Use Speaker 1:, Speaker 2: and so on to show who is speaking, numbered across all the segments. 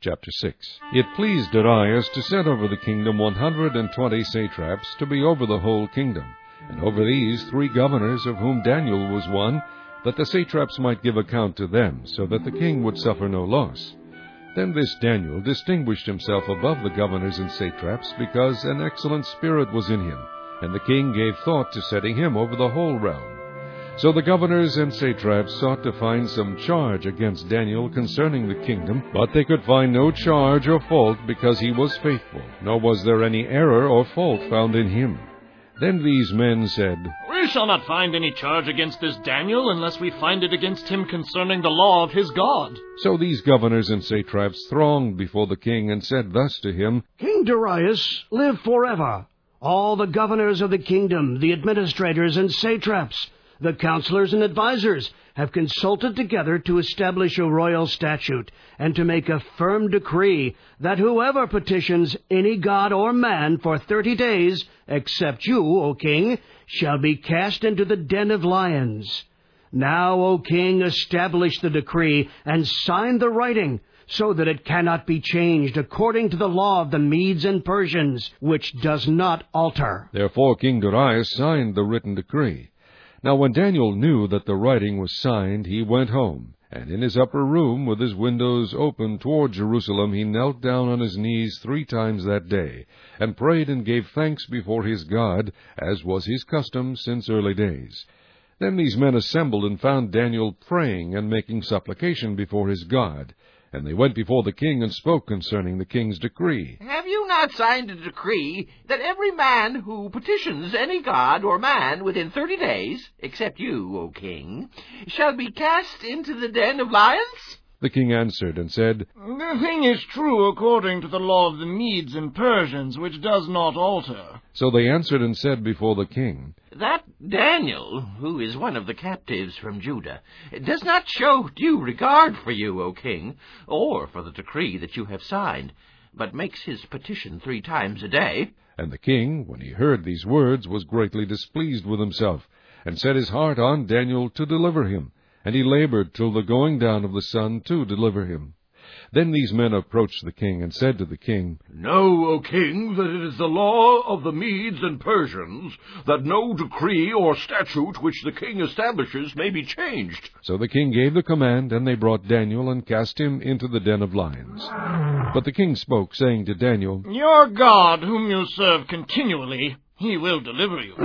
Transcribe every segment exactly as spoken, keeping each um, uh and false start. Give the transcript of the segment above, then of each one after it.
Speaker 1: Chapter six. It pleased Darius to set over the kingdom one hundred and twenty satraps to be over the whole kingdom, and over these three governors, of whom Daniel was one, that the satraps might give account to them, so that the king would suffer no loss. Then this Daniel distinguished himself above the governors and satraps, because an excellent spirit was in him, and the king gave thought to setting him over the whole realm. So the governors and satraps sought to find some charge against Daniel concerning the kingdom, but they could find no charge or fault, because he was faithful, nor was there any error or fault found in him. Then these men said,
Speaker 2: We shall not find any charge against this Daniel, unless we find it against him concerning the law of his God.
Speaker 1: So these governors and satraps thronged before the king, and said thus to him,
Speaker 3: King Darius, live forever. All the governors of the kingdom, the administrators and satraps, the counselors and advisers, have consulted together to establish a royal statute, and to make a firm decree that whoever petitions any god or man for thirty days, except you, O king, shall be cast into the den of lions. Now, O king, establish the decree, and sign the writing, so that it cannot be changed according to the law of the Medes and Persians, which does not alter.
Speaker 1: Therefore King Darius signed the written decree. Now when Daniel knew that the writing was signed, he went home, and in his upper room, with his windows open toward Jerusalem, he knelt down on his knees three times that day, and prayed and gave thanks before his God, as was his custom since early days. Then these men assembled and found Daniel praying and making supplication before his God. And they went before the king and spoke concerning the king's decree.
Speaker 4: Have you not signed a decree that every man who petitions any god or man within thirty days, except you, O king, shall be cast into the den of lions?
Speaker 1: The king answered and said,
Speaker 2: The thing is true according to the law of the Medes and Persians, which does not alter.
Speaker 1: So they answered and said before the king,
Speaker 4: That Daniel, who is one of the captives from Judah, does not show due regard for you, O king, or for the decree that you have signed, but makes his petition three times a day.
Speaker 1: And the king, when he heard these words, was greatly displeased with himself, and set his heart on Daniel to deliver him. And he labored till the going down of the sun to deliver him. Then these men approached the king, and said to the king,
Speaker 5: Know, O king, that it is the law of the Medes and Persians, that no decree or statute which the king establishes may be changed.
Speaker 1: So the king gave the command, and they brought Daniel, and cast him into the den of lions. But the king spoke, saying to Daniel,
Speaker 2: Your God, whom you serve continually, he will deliver you.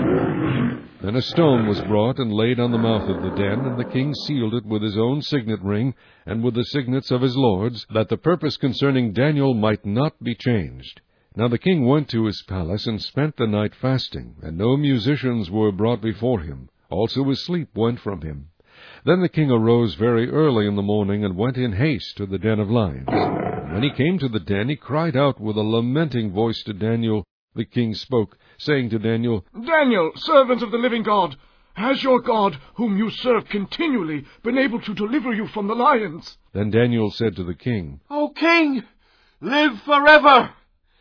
Speaker 1: Then a stone was brought and laid on the mouth of the den, and the king sealed it with his own signet ring, and with the signets of his lords, that the purpose concerning Daniel might not be changed. Now the king went to his palace, and spent the night fasting, and no musicians were brought before him. Also his sleep went from him. Then the king arose very early in the morning, and went in haste to the den of lions. And when he came to the den, he cried out with a lamenting voice to Daniel. The king spoke, saying to Daniel,
Speaker 5: Daniel, servant of the living God, has your God, whom you serve continually, been able to deliver you from the lions?
Speaker 1: Then Daniel said to the king,
Speaker 6: O king, live forever!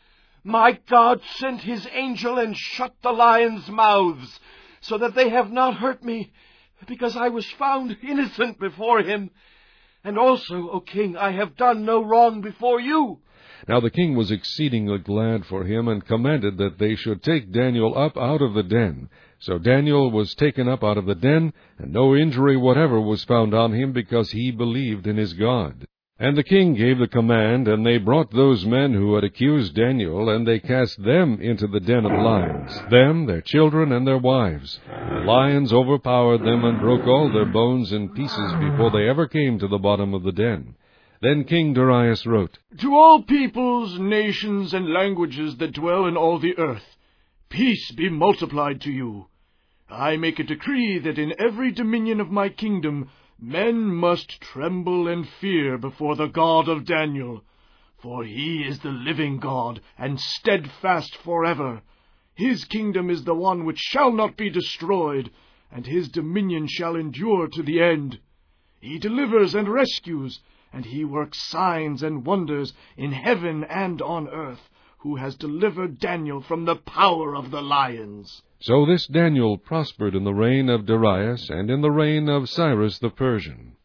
Speaker 6: My God sent his angel and shut the lions' mouths, so that they have not hurt me, because I was found innocent before him. And also, O king, I have done no wrong before you.
Speaker 1: Now the king was exceedingly glad for him, and commanded that they should take Daniel up out of the den. So Daniel was taken up out of the den, and no injury whatever was found on him, because he believed in his God. And the king gave the command, and they brought those men who had accused Daniel, and they cast them into the den of lions, them, their children, and their wives. The lions overpowered them, and broke all their bones in pieces before they ever came to the bottom of the den. Then King Darius wrote,
Speaker 5: To all peoples, nations, and languages that dwell in all the earth, peace be multiplied to you. I make a decree that in every dominion of my kingdom men must tremble and fear before the God of Daniel. For he is the living God, and steadfast forever. His kingdom is the one which shall not be destroyed, and his dominion shall endure to the end. He delivers and rescues, and he works signs and wonders in heaven and on earth, who has delivered Daniel from the power of the lions.
Speaker 1: So this Daniel prospered in the reign of Darius, and in the reign of Cyrus the Persian.